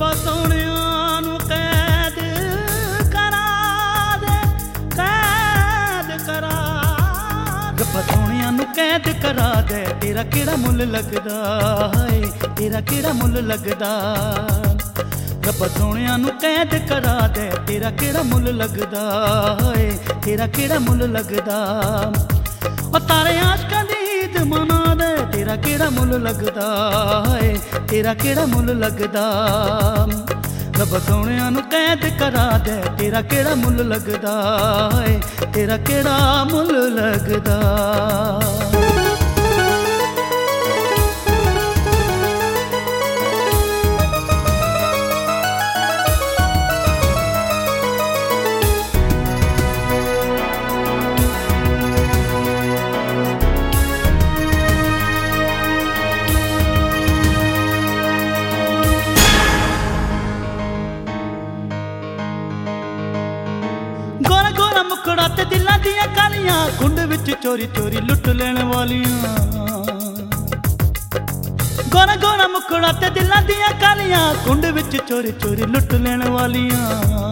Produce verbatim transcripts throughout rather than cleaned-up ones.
रब्बा सोहणिया नू कैद करा दे, कैद करा, रब्बा सोहणिया नू कैद करा दे। तेरा केड़ा मुल लगदा है, तेरा केड़ा मुल लगदा, रब्बा सोहणिया नू कैद करा दे। तेरा केड़ा मुल लगदा है, तेरा केड़ा मुल लगदा। ओ तारे आशकां दी ईद मना दे। तेरा केड़ा मुल लगदा है, तेरा केड़ा मुल लगदा, रब्बा सोहणिया नू कैद करा दे। तेरा केड़ा मुल लगदा है, तेरा केड़ा मुल लगदा। गोरा गोरा मुखड़ा ते दिलां दियां कालियां, कुंड विच चोरी चोरी लुट लेण वालियां। गोरा गोरा मुखड़ा ते दिलां दियां कालियां, कुंड विच चोरी चोरी लुट लेण वालियां।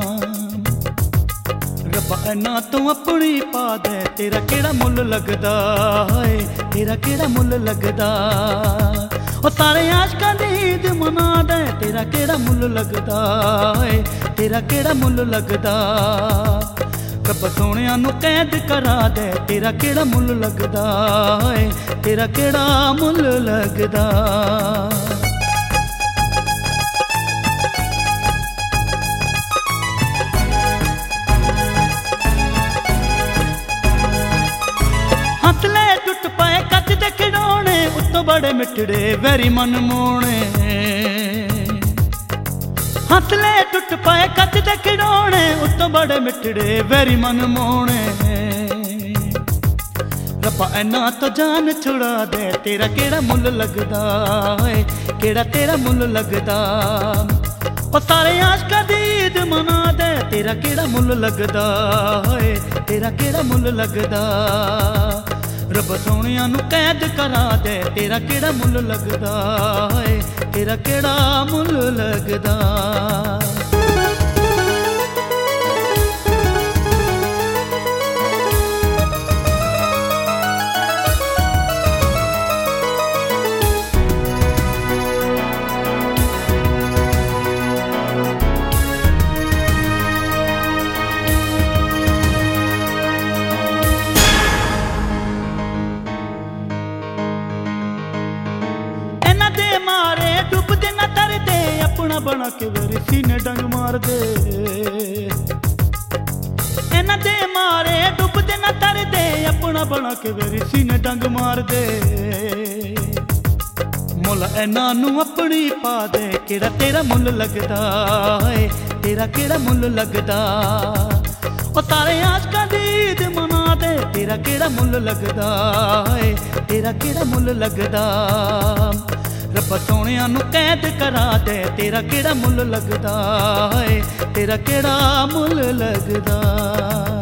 रब्बा इन्हां तों अपनी पा दे। तेरा केड़ा मुल लगदा है, तेरा केड़ा मुल लगदा। ओ सारे आशकां दी ईद मना दे। तेरा केड़ा मुल लगदा है, तेरा केड़ा मुल लगदा, रब्बा सोहणिया नू कैद करा दे। तेरा केड़ा मुल लगदा है, तेरा केड़ा मुल लगदा। हंसले टुट पाए कच दे खिडौणे, उत्तों बड़े मिठड़े वैरी मन मोहणे। हंसले टुट पाए कच दे खिडौणे, उत्तों बड़े मिठड़े वैरी मन मोहणे। रब्बा इन्हां तो जान छुड़ा दे। तेरा केड़ा मुल लगदा है, केड़ा तेरा मुल लगदा। ओ सारे आशकां दी ईद मना दे। तेरा केड़ा मुल लगदा है, तेरा केड़ा मुल लगदा, रब्बा सोहणिया नू कैद करा दे। तेरा केड़ा मुल लगदा है, तेरा केड़ा मुल लगदा। मारे डुबदे ना तरदे, अपना बना के वेरी सीने डंग मार दे। इन्हां दे मारे डुबदे ना तरदे, अपना बना के वेरी सीने डंग मार दे। मुल इन्हां नू अपनी पा दे। केड़ा तेरा मुल लगदा है, तेरा केड़ा मुल लगदा। ओ सारे आशकां दी ईद मना दे। तेरा केड़ा मुल लगदा है, तेरा केड़ा मुल लगदा, रब्बा सोहणिया नू कैद करा दे। तेरा केड़ा मुल लगदा है, तेरा केड़ा मुल लगदा।